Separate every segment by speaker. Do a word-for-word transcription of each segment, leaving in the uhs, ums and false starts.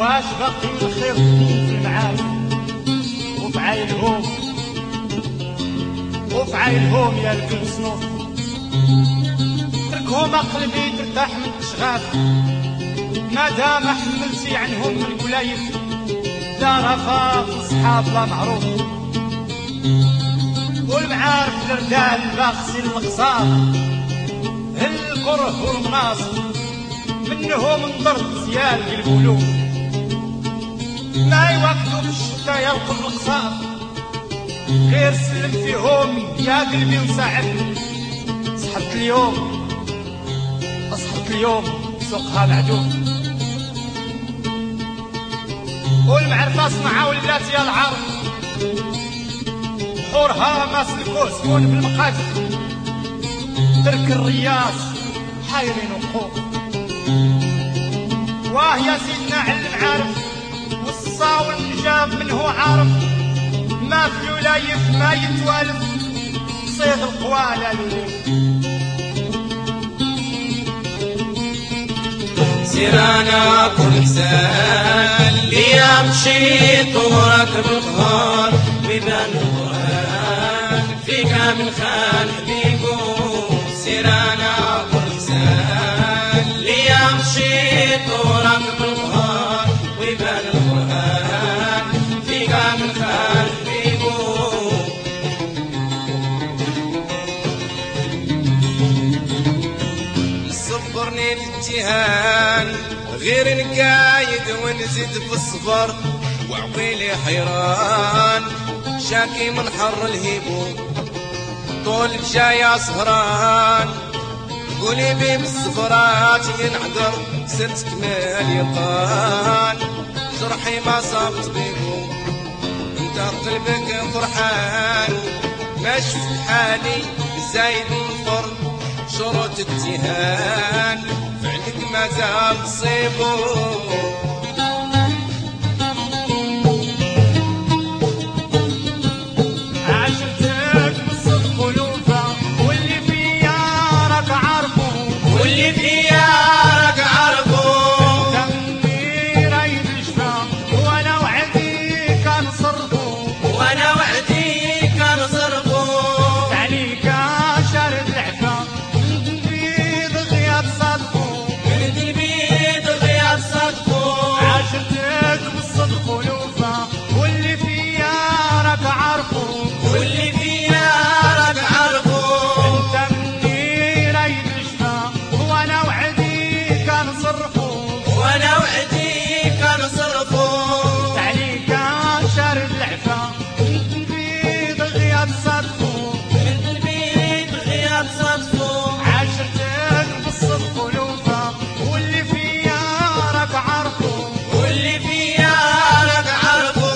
Speaker 1: واش باقي الخير في المعارف وفي عينهم وفي عينهم يا القلب صنوف تركهم قلبي ترتاح من الاشغاف ما دام حملتي عنهم من كلايف لا رفاق الصحاب لا معروف والمعارف الردال باخسين القصار الكره والمناصب منهم انضرب زيال القلوب ما يوقفوا في الشتا يلقوا القصار غير سلم فيهم يا قلبي وساعد صحبت اليوم أصحبت اليوم سوقها معدوم والمعرفة صنعة ولات يا العرب بحورها ما سلكوه سكون بالمقاس ترك الرياس حايرين وقوف واه يا سيدنا على المعارف والصاول جاب منه عارف ما في ولايف ما يتوالف صيد القوالة لوليف
Speaker 2: سيرانا كل حسان ليا مشيت وراك بالظهر بيبان القرآن فيك من خان بيقول سيرانا كل حسان ليا مشيت وراك بالظهر بيبان القرآن فيك من خان بيقول صبرني الجهان غير نقايد ونزيد في الصبر وعقيلي حيران شاكي من حر الهيبو طول جاية سهران قولي بي بالصفرات ينعذر سرت كمال يقان جرحي ما صاب طبيبو انت قلبك فرحان ما شفت حالي زايد نفر شروط اتهان فعلك ما زال تصيبو
Speaker 1: عاشرتك بالصدق ولوفا واللي فيا راك عارفو
Speaker 2: واللي فيا راك عارفو
Speaker 1: دمي رايد الشفا وانا وعدي كان صرفو
Speaker 2: وانا وعدي كان صرفو
Speaker 1: عليك شارد العفا البيض غياب صدقو
Speaker 2: من البيض غياب صدقو
Speaker 1: عاشرتك بالصدق ولوفا واللي فيا راك عارفو
Speaker 2: واللي فيا راك عارفو
Speaker 1: انت مني رايد الشفا وانا وعدي كان صرفو
Speaker 2: وانا وعدي كان صرفو
Speaker 1: عليك شارد العفا البيض غياب صدقو
Speaker 2: من البيض غياب صدقو
Speaker 1: عاشرتك بالصدق ولوفا واللي فيا راك عارفو
Speaker 2: واللي فيا راك عارفو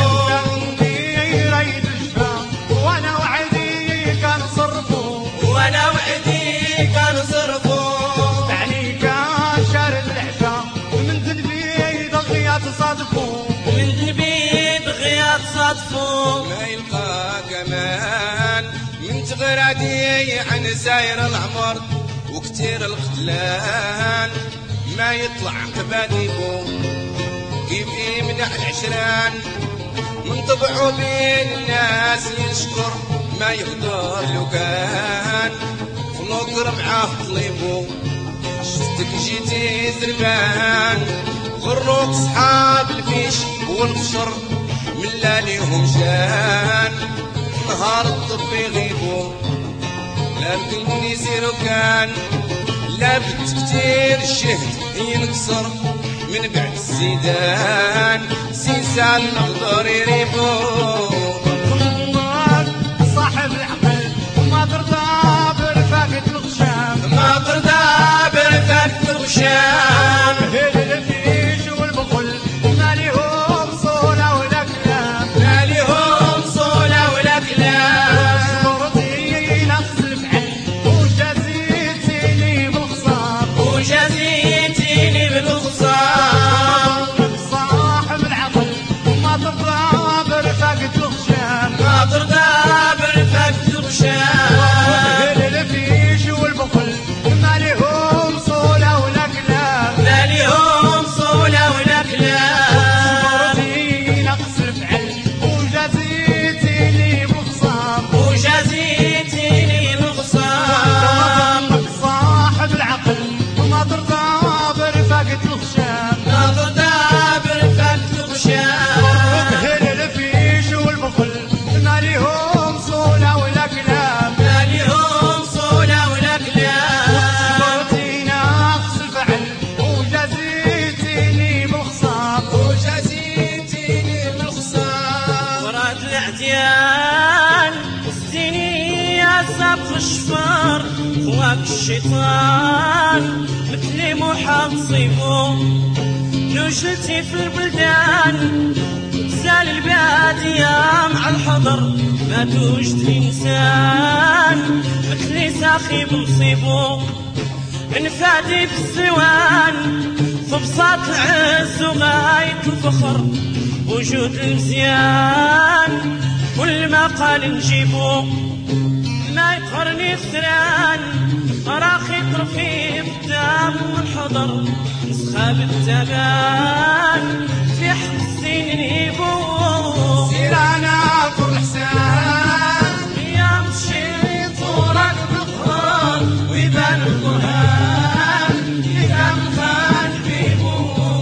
Speaker 1: انت رايد الشفا وانا وعدي كان صرفو
Speaker 2: وانا وعدي كان صرفو
Speaker 1: عليك شارد العفا من ذنبي ضغيات صادفو
Speaker 2: من البيض غياب صدفو ما يلقى كمان من تغرادي عن ساير العمر وكتير الخذلان ما يطلع قباديبو كيف يمنع العشران من طبعه بين الناس يشكر ما يقدر لو كان فنقر معاه طليبو شفتك جيتي زربان غروك صحاب الفيش والقشر من لا ليهم جان نهار الطب يغيبو لا بدل يسيرو كان لا بد كتير الشهد ينكسر من بعد الزيدان سيسان نقدر يريبو
Speaker 1: صاحب العقل ما ترضى برفاقة الغشام
Speaker 2: ما ترضى برفاقة الغشام
Speaker 1: الفيش والبخل ما ليهم صولة ولا كلام
Speaker 2: ما ليهم صولة ولا كلام
Speaker 1: صبرتي نفس الفعل وجازيتيني بالخسار
Speaker 2: وجازيتيني بالخسار
Speaker 1: صاحب العقل ما ترضى برفاقة الغشام
Speaker 2: ما ترضى برفاقة الغشام
Speaker 1: الفيش والبخل ما ليهم صولة ولا كلام
Speaker 2: ما ليهم الشفار فواك الشيطان مثلي محاط صيبو نوجلتي في البلدان سال البادية مع الحضر ما توجد إنسان مثلي ساخي بنصيبو انفادي بالسوان فبساط العز وغاية الفخر وجود المزيان كل ما قال نجيبو ما يقهرني الثران راخي طرفي قدام والحضر نسخة بالتبان في حق السين نيبو
Speaker 1: سيرانا كل حسان
Speaker 2: يا مشيت وراك بالقران ويبان القران إذا مخان بيبو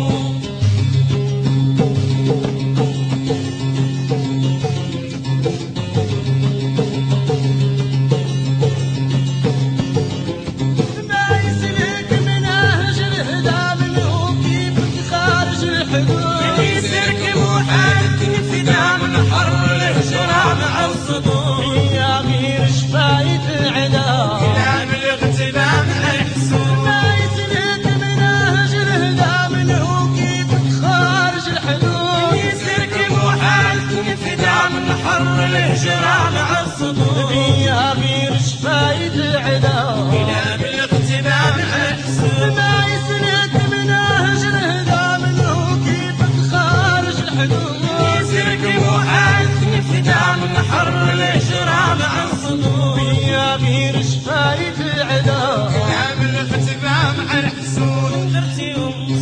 Speaker 2: الهجرة مع الصدور
Speaker 3: يا غير شفايد العدا
Speaker 2: بلا بالاغتنام الحسود
Speaker 3: ما يسلك من هجر الهدى منه كيف خارج الحدود
Speaker 2: يسرك محال انفدام الحر الهجرة مع الصدور
Speaker 3: يا غير شفايد العدا
Speaker 1: بلا بالاغتنام الحسود
Speaker 2: درتي ام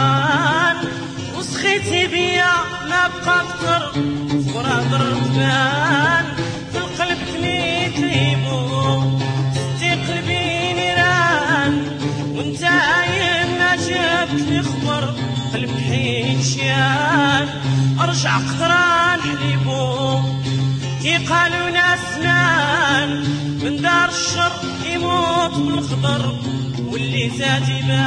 Speaker 2: صفان وسخيتي بيا ما بقى فطر فراد الرفان في القلب تنيت ليبو ستي قلبي نيران وانت عاين ما جبت لي خبر قلب حين شيان ارجع قدران حليبو كي قالوا ناس نان من دار الشر يموت بالخضر واللي زاد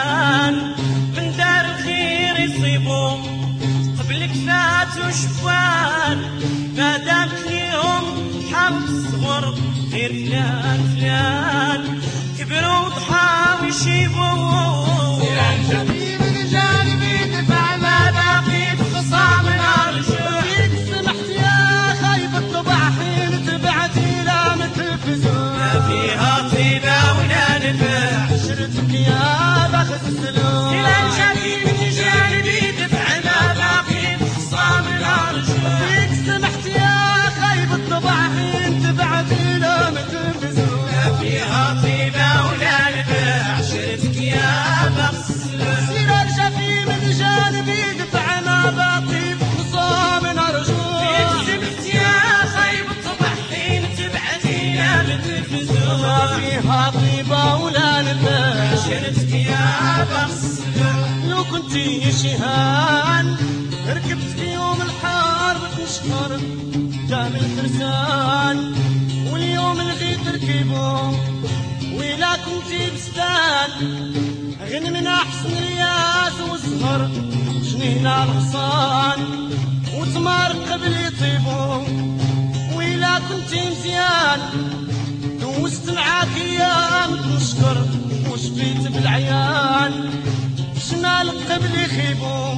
Speaker 2: يبان من دار الخير يصيبو قبلك فات وشفان ما دامت اليوم حاول الصغر غير فلان فلان كبروا وضحى ويشيبوا
Speaker 1: فلان جميل من جانبي دفع ما باقي بخصام الرجوع
Speaker 3: سمحت يا خايب الطبع حين تبعتي لا متلفزون
Speaker 2: ما فيها طيبة ولا نفع
Speaker 3: عشرتك يا باخذ السلوك
Speaker 2: فلان جميل من جانبي دفع ما باقي بخصام الرجوع
Speaker 3: سمحت يا خايب الطبع حين تبعتي لا متلفزون
Speaker 2: ما فيها طيبة ولا نفع عشرتك يا بخس
Speaker 3: سيرار شفي من جانبي دفع ما باقي بخصام أرجوك
Speaker 2: سمحت يا خايب الطبع حين تبعتي يا
Speaker 3: ما
Speaker 2: متلفزون
Speaker 3: فيها طيبة ولا نفع
Speaker 2: عشرتك يا بخس
Speaker 3: لو كنتي شهان ركبت في يوم الحار بتنشهر كامل فرسان واليوم الغيت تركبه ولا كنتي بستان غني من احسن رياس والزهر جنينا الغصان وتمار قبل يطيبه ولا كنتي مزيان دوزت معاك ايام تنشكر وشفيت بالعيان شمال قبل يخيبو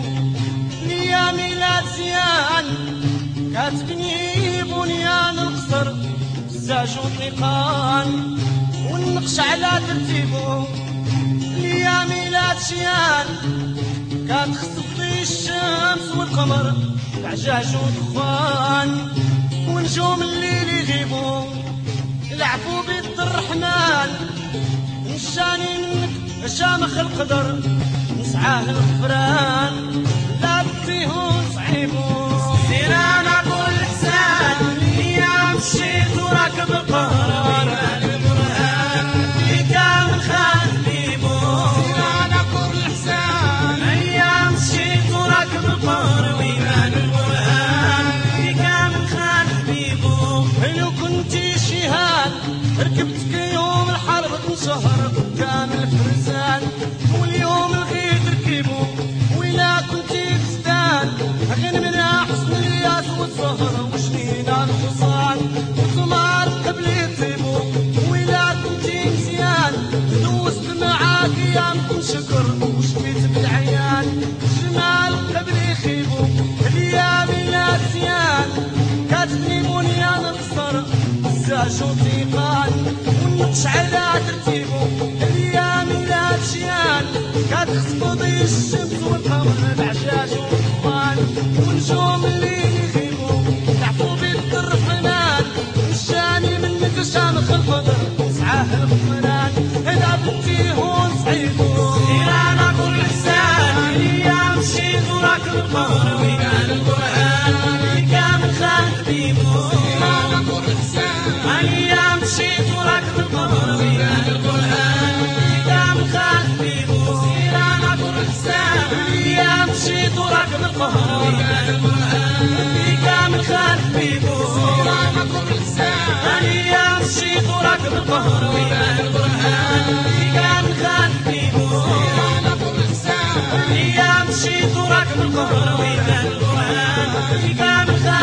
Speaker 3: ليا ميلاد زيان كاتبني بنيان القصر الزاج والطيقان والنقش على ترتيبو ليا ميلاد شيان كانت خصبتي الشمس والقمر العجاج والدخان ونجوم الليل يغيبو لعبوا بيد الرحمن نشاني منك شامخ القدر نسعاه الغفران لا بطيهون صعيبون
Speaker 2: سيرانا كل حسان يا مشيت وراكب القهر القرآن فيك من خان بيبو
Speaker 1: سيرانا كل حسان
Speaker 2: يا مشيت وراكب القهر ويمان القرآن فيك من خان بيبو
Speaker 3: لو كنتي شهاد ركبتك يوم الحرب شهر كامل فرسان واليوم الغيث ركبوا ولا كنتي وثيقان والنقش على ترتيبه الايام لا مشيان كتخفض الشمس والقمر بعشاش وطوفان ونجوم الليل يغيبوا يعطوا بالدر حنان والشاني منك شامخ الخضر سعاه الغفران اذا بنتيهون صعيدو
Speaker 2: سيرانا كل حسان الايام مشيت وراك القهر وكان القران كامل خالد بيبو سيرانا كل حسان الايام مشيت وراك القهر وكان القران كامل خالد بيبو سيرانا كل حسان الايام مشيت وراك القهر وكان القران كامل خالد بيبو سيرانا كل حسان الايام مشيت وراك القهر وكان القران كامل خالد بيبو سيرانا كل حسان الايام مشيت وراك القهر وكان القران كامل خالد